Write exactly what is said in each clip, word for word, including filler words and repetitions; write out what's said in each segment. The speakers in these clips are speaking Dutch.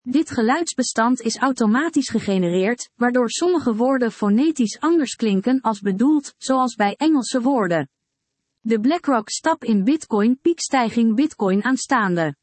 Dit geluidsbestand is automatisch gegenereerd, waardoor sommige woorden fonetisch anders klinken als bedoeld, zoals bij Engelse woorden. De BlackRock stap in Bitcoin piekstijging Bitcoin aanstaande.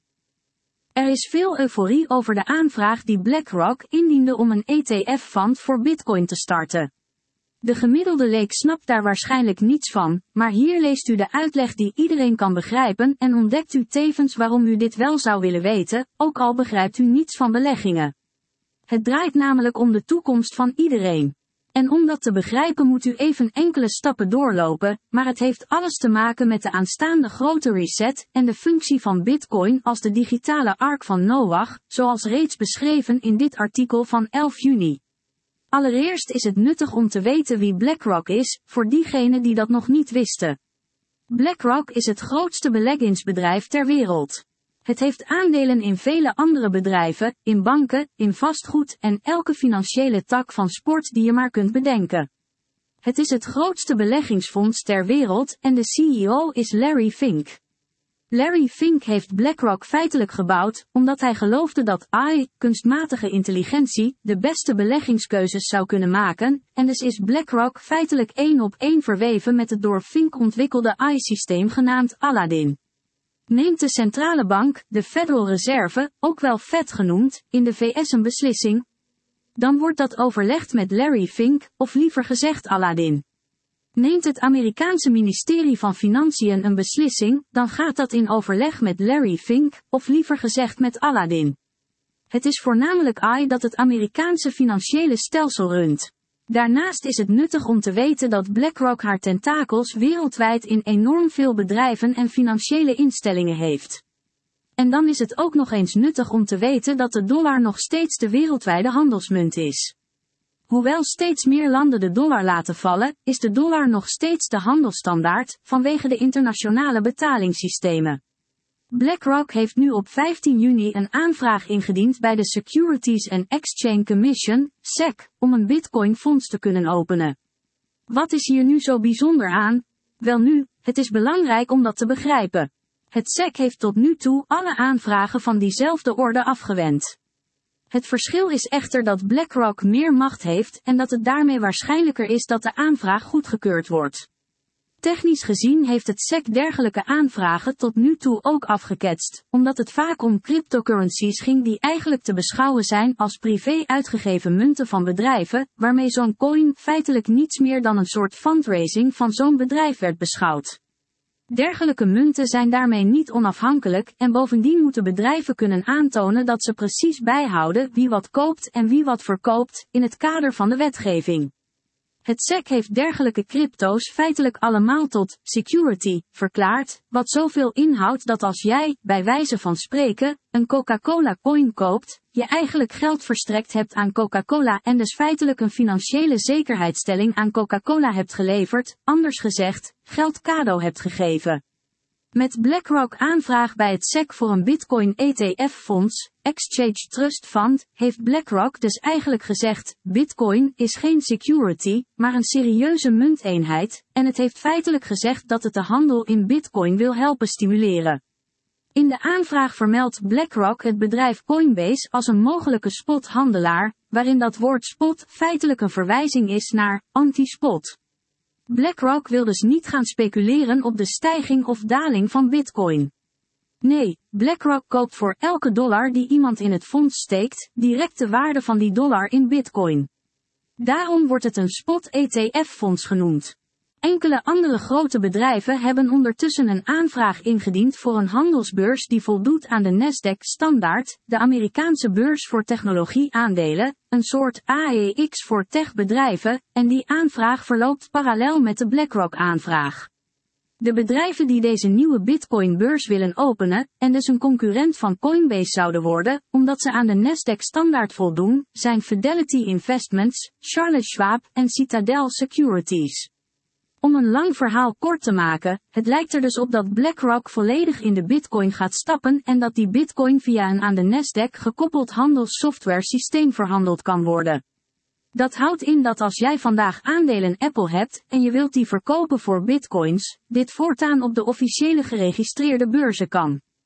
Er is veel euforie over de aanvraag die BlackRock indiende om een E T F-fund voor Bitcoin te starten. De gemiddelde leek snapt daar waarschijnlijk niets van, maar hier leest u de uitleg die iedereen kan begrijpen en ontdekt u tevens waarom u dit wel zou willen weten, ook al begrijpt u niets van beleggingen. Het draait namelijk om de toekomst van iedereen. En om dat te begrijpen moet u even enkele stappen doorlopen, maar het heeft alles te maken met de aanstaande grote reset en de functie van Bitcoin als de digitale ark van Noach, zoals reeds beschreven in dit artikel van elf juni. Allereerst is het nuttig om te weten wie BlackRock is, voor diegenen die dat nog niet wisten. BlackRock is het grootste beleggingsbedrijf ter wereld. Het heeft aandelen in vele andere bedrijven, in banken, in vastgoed en elke financiële tak van sport die je maar kunt bedenken. Het is het grootste beleggingsfonds ter wereld en de C E O is Larry Fink. Larry Fink heeft BlackRock feitelijk gebouwd, omdat hij geloofde dat A I, kunstmatige intelligentie, de beste beleggingskeuzes zou kunnen maken, en dus is BlackRock feitelijk één op één verweven met het door Fink ontwikkelde A I-systeem genaamd Aladdin. Neemt de centrale bank, de Federal Reserve, ook wel Fed genoemd, in de V S een beslissing? Dan wordt dat overlegd met Larry Fink, of liever gezegd Aladdin. Neemt het Amerikaanse ministerie van Financiën een beslissing, dan gaat dat in overleg met Larry Fink, of liever gezegd met Aladdin. Het is voornamelijk A I dat het Amerikaanse financiële stelsel runt. Daarnaast is het nuttig om te weten dat BlackRock haar tentakels wereldwijd in enorm veel bedrijven en financiële instellingen heeft. En dan is het ook nog eens nuttig om te weten dat de dollar nog steeds de wereldwijde handelsmunt is. Hoewel steeds meer landen de dollar laten vallen, is de dollar nog steeds de handelsstandaard, vanwege de internationale betalingssystemen. BlackRock heeft nu op vijftien juni een aanvraag ingediend bij de Securities and Exchange Commission, S E C, om een Bitcoin-fonds te kunnen openen. Wat is hier nu zo bijzonder aan? Welnu, het is belangrijk om dat te begrijpen. Het S E C heeft tot nu toe alle aanvragen van diezelfde orde afgewend. Het verschil is echter dat BlackRock meer macht heeft en dat het daarmee waarschijnlijker is dat de aanvraag goedgekeurd wordt. Technisch gezien heeft het S E C dergelijke aanvragen tot nu toe ook afgeketst, omdat het vaak om cryptocurrencies ging die eigenlijk te beschouwen zijn als privé uitgegeven munten van bedrijven, waarmee zo'n coin feitelijk niets meer dan een soort fundraising van zo'n bedrijf werd beschouwd. Dergelijke munten zijn daarmee niet onafhankelijk en bovendien moeten bedrijven kunnen aantonen dat ze precies bijhouden wie wat koopt en wie wat verkoopt, in het kader van de wetgeving. Het S E C heeft dergelijke crypto's feitelijk allemaal tot security verklaard, wat zoveel inhoudt dat als jij, bij wijze van spreken, een Coca-Cola coin koopt, je eigenlijk geld verstrekt hebt aan Coca-Cola en dus feitelijk een financiële zekerheidsstelling aan Coca-Cola hebt geleverd, anders gezegd, geld cadeau hebt gegeven. Met BlackRock aanvraag bij het S E C voor een Bitcoin E T F-fonds, Exchange Trust Fund, heeft BlackRock dus eigenlijk gezegd, Bitcoin is geen security, maar een serieuze munteenheid, en het heeft feitelijk gezegd dat het de handel in Bitcoin wil helpen stimuleren. In de aanvraag vermeldt BlackRock het bedrijf Coinbase als een mogelijke spothandelaar, waarin dat woord spot feitelijk een verwijzing is naar anti-spot. BlackRock wil dus niet gaan speculeren op de stijging of daling van Bitcoin. Nee, BlackRock koopt voor elke dollar die iemand in het fonds steekt, direct de waarde van die dollar in Bitcoin. Daarom wordt het een spot E T F-fonds genoemd. Enkele andere grote bedrijven hebben ondertussen een aanvraag ingediend voor een handelsbeurs die voldoet aan de Nasdaq-standaard, de Amerikaanse beurs voor technologie-aandelen, een soort A E X voor techbedrijven, en die aanvraag verloopt parallel met de BlackRock-aanvraag. De bedrijven die deze nieuwe Bitcoin-beurs willen openen, en dus een concurrent van Coinbase zouden worden, omdat ze aan de Nasdaq-standaard voldoen, zijn Fidelity Investments, Charles Schwab en Citadel Securities. Om een lang verhaal kort te maken, het lijkt er dus op dat BlackRock volledig in de Bitcoin gaat stappen en dat die Bitcoin via een aan de Nasdaq gekoppeld handelssoftware systeem verhandeld kan worden. Dat houdt in dat als jij vandaag aandelen Apple hebt en je wilt die verkopen voor Bitcoins, dit voortaan op de officiële geregistreerde beurzen kan.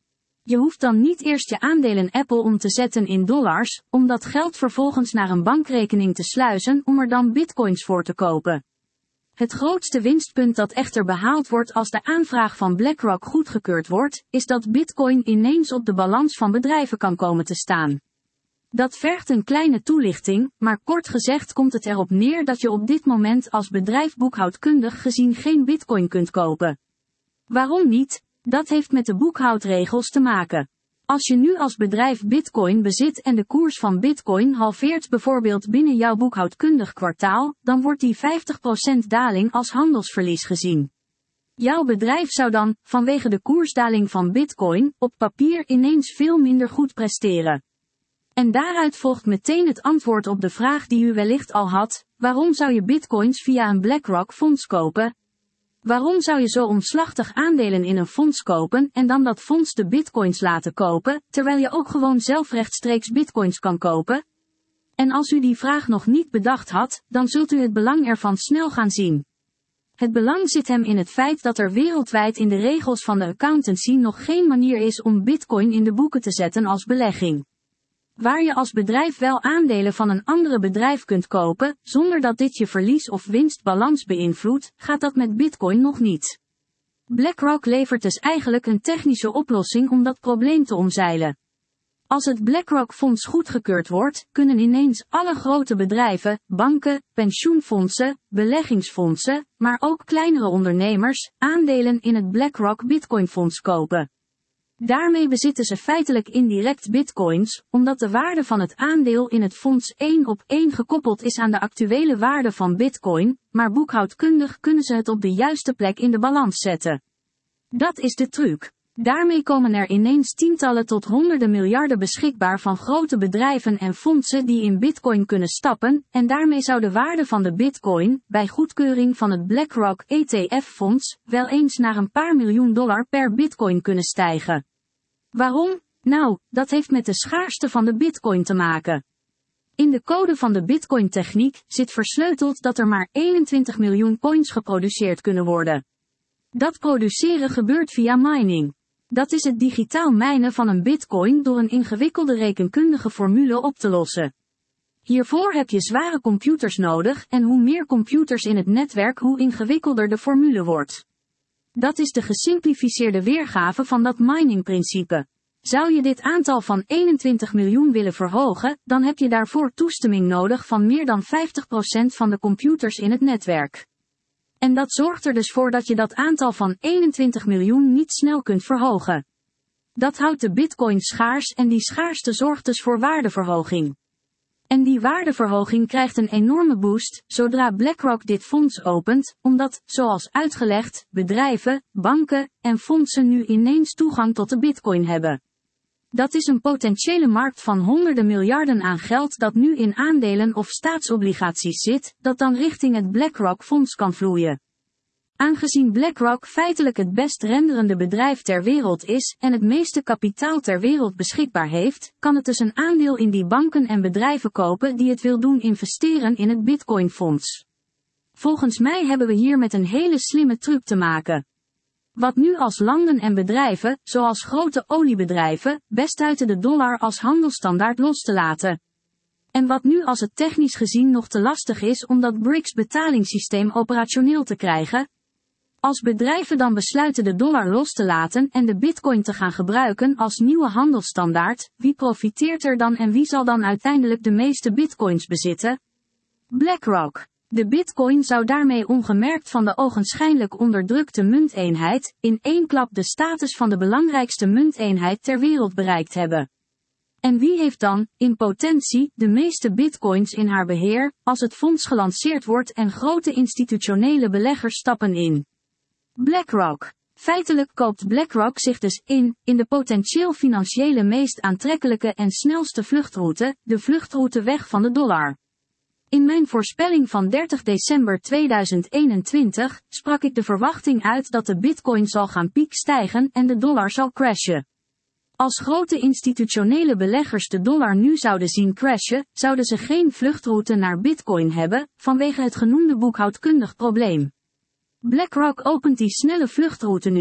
Je hoeft dan niet eerst je aandelen Apple om te zetten in dollars, om dat geld vervolgens naar een bankrekening te sluizen om er dan bitcoins voor te kopen. Het grootste winstpunt dat echter behaald wordt als de aanvraag van BlackRock goedgekeurd wordt, is dat bitcoin ineens op de balans van bedrijven kan komen te staan. Dat vergt een kleine toelichting, maar kort gezegd komt het erop neer dat je op dit moment als bedrijf boekhoudkundig gezien geen bitcoin kunt kopen. Waarom niet? Dat heeft met de boekhoudregels te maken. Als je nu als bedrijf bitcoin bezit en de koers van bitcoin halveert bijvoorbeeld binnen jouw boekhoudkundig kwartaal, dan wordt die vijftig procent daling als handelsverlies gezien. Jouw bedrijf zou dan, vanwege de koersdaling van bitcoin, op papier ineens veel minder goed presteren. En daaruit volgt meteen het antwoord op de vraag die u wellicht al had: waarom zou je bitcoins via een BlackRock fonds kopen? Waarom zou je zo omslachtig aandelen in een fonds kopen en dan dat fonds de bitcoins laten kopen, terwijl je ook gewoon zelf rechtstreeks bitcoins kan kopen? En als u die vraag nog niet bedacht had, dan zult u het belang ervan snel gaan zien. Het belang zit hem in het feit dat er wereldwijd in de regels van de accountancy nog geen manier is om bitcoin in de boeken te zetten als belegging. Waar je als bedrijf wel aandelen van een andere bedrijf kunt kopen, zonder dat dit je verlies of winstbalans beïnvloedt, gaat dat met bitcoin nog niet. BlackRock levert dus eigenlijk een technische oplossing om dat probleem te omzeilen. Als het BlackRock-fonds goedgekeurd wordt, kunnen ineens alle grote bedrijven, banken, pensioenfondsen, beleggingsfondsen, maar ook kleinere ondernemers, aandelen in het BlackRock Bitcoin-fonds kopen. Daarmee bezitten ze feitelijk indirect bitcoins, omdat de waarde van het aandeel in het fonds één op één gekoppeld is aan de actuele waarde van bitcoin, maar boekhoudkundig kunnen ze het op de juiste plek in de balans zetten. Dat is de truc. Daarmee komen er ineens tientallen tot honderden miljarden beschikbaar van grote bedrijven en fondsen die in bitcoin kunnen stappen, en daarmee zou de waarde van de bitcoin, bij goedkeuring van het BlackRock E T F-fonds, wel eens naar een paar miljoen dollar per bitcoin kunnen stijgen. Waarom? Nou, dat heeft met de schaarste van de bitcoin te maken. In de code van de bitcoin-techniek zit versleuteld dat er maar eenentwintig miljoen coins geproduceerd kunnen worden. Dat produceren gebeurt via mining. Dat is het digitaal mijnen van een bitcoin door een ingewikkelde rekenkundige formule op te lossen. Hiervoor heb je zware computers nodig en hoe meer computers in het netwerk, hoe ingewikkelder de formule wordt. Dat is de gesimplificeerde weergave van dat miningprincipe. Zou je dit aantal van eenentwintig miljoen willen verhogen, dan heb je daarvoor toestemming nodig van meer dan vijftig procent van de computers in het netwerk. En dat zorgt er dus voor dat je dat aantal van eenentwintig miljoen niet snel kunt verhogen. Dat houdt de bitcoin schaars en die schaarste zorgt dus voor waardeverhoging. En die waardeverhoging krijgt een enorme boost, zodra BlackRock dit fonds opent, omdat, zoals uitgelegd, bedrijven, banken en fondsen nu ineens toegang tot de bitcoin hebben. Dat is een potentiële markt van honderden miljarden aan geld dat nu in aandelen of staatsobligaties zit, dat dan richting het BlackRock-fonds kan vloeien. Aangezien BlackRock feitelijk het best renderende bedrijf ter wereld is en het meeste kapitaal ter wereld beschikbaar heeft, kan het dus een aandeel in die banken en bedrijven kopen die het wil doen investeren in het Bitcoin-fonds. Volgens mij hebben we hier met een hele slimme truc te maken. Wat nu als landen en bedrijven, zoals grote oliebedrijven, best buiten de dollar als handelsstandaard los te laten. En wat nu als het technisch gezien nog te lastig is om dat B R I C S-betalingssysteem operationeel te krijgen. Als bedrijven dan besluiten de dollar los te laten en de bitcoin te gaan gebruiken als nieuwe handelsstandaard, wie profiteert er dan en wie zal dan uiteindelijk de meeste bitcoins bezitten? BlackRock. De bitcoin zou daarmee ongemerkt van de ogenschijnlijk onderdrukte munteenheid, in één klap de status van de belangrijkste munteenheid ter wereld bereikt hebben. En wie heeft dan, in potentie, de meeste bitcoins in haar beheer, als het fonds gelanceerd wordt en grote institutionele beleggers stappen in? BlackRock. Feitelijk koopt BlackRock zich dus in, in de potentieel financiële meest aantrekkelijke en snelste vluchtroute, de vluchtroute weg van de dollar. In mijn voorspelling van dertig december tweeduizend eenentwintig sprak ik de verwachting uit dat de bitcoin zal gaan piekstijgen en de dollar zal crashen. Als grote institutionele beleggers de dollar nu zouden zien crashen, zouden ze geen vluchtroute naar bitcoin hebben, vanwege het genoemde boekhoudkundig probleem. BlackRock opent die snelle vluchtroute nu.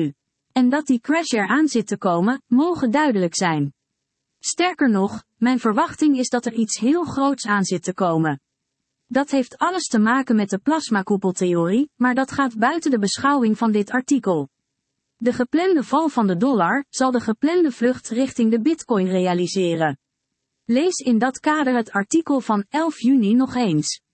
En dat die crash eraan zit te komen, mogen duidelijk zijn. Sterker nog, mijn verwachting is dat er iets heel groots aan zit te komen. Dat heeft alles te maken met de plasmakoepeltheorie, maar dat gaat buiten de beschouwing van dit artikel. De geplande val van de dollar zal de geplande vlucht richting de bitcoin realiseren. Lees in dat kader het artikel van elf juni nog eens.